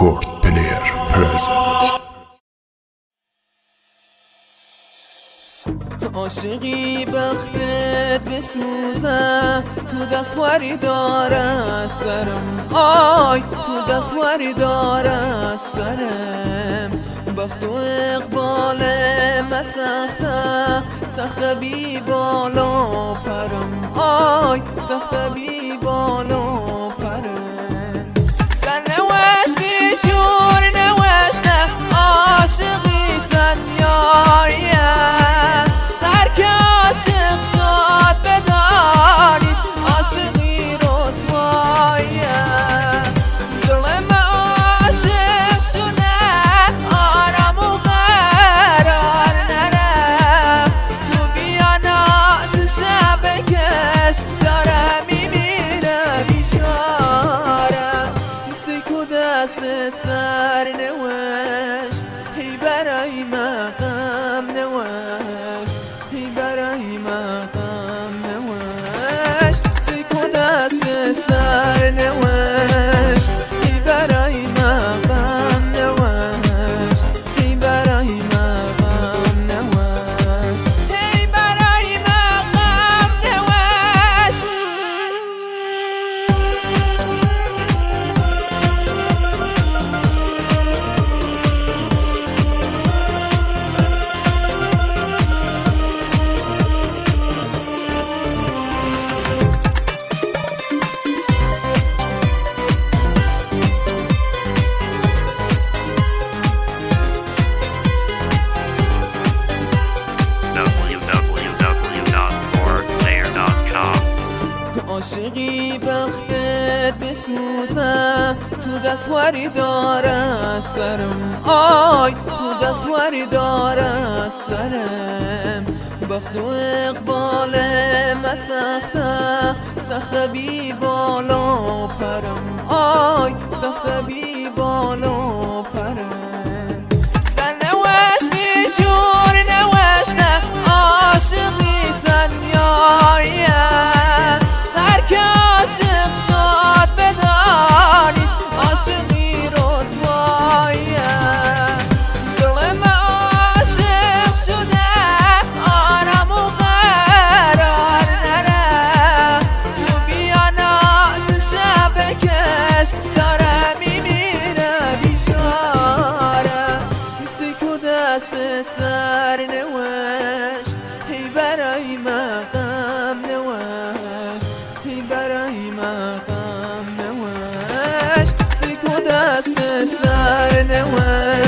کورد پلیر پرزنت. عاشقی بختت بسوزه تو دستوری داره سرم، آی تو دستوری داره سرم. بخت و اقبال مسخته سخته بی بالا پرم، آی سخته بی بالا پرم. سر نوشتی جور نوشته عاشقی تنیایه، هر که عاشق شد بدانید عاشقی رسوایه. دلم عاشق شده آرام و قرار نره، تو بیا ناز شب کش داره میمیره بیچاره. سیکو دست سر نوشت هی برای مقام نوشت، هی برای مقام نوشت. سیکو دست سر نوشت هی برای مقام نوشت، هی برای مقام نوشت، هی برای مقام نوشت. عاشقی بختت بسوزه تو دستوری داره سرم، آی تو دستوری داره سرم. بخت و اقبال مسخته سخته بی بالا پرم، آی سخته بی بالا پرم. سر نوشتی جور نوشته عاشقی تنیایه، هر که عاشق شد بدانید عاشقی رسوایه. دلم عاشق شده آرام و قرار نره، تو بیا ناز شب کش داره میمیره بیچاره. سیکو دست سر نوشت هی برای مقام نوشت، هی برای مقام نوشت. سیکو دست سر نوشت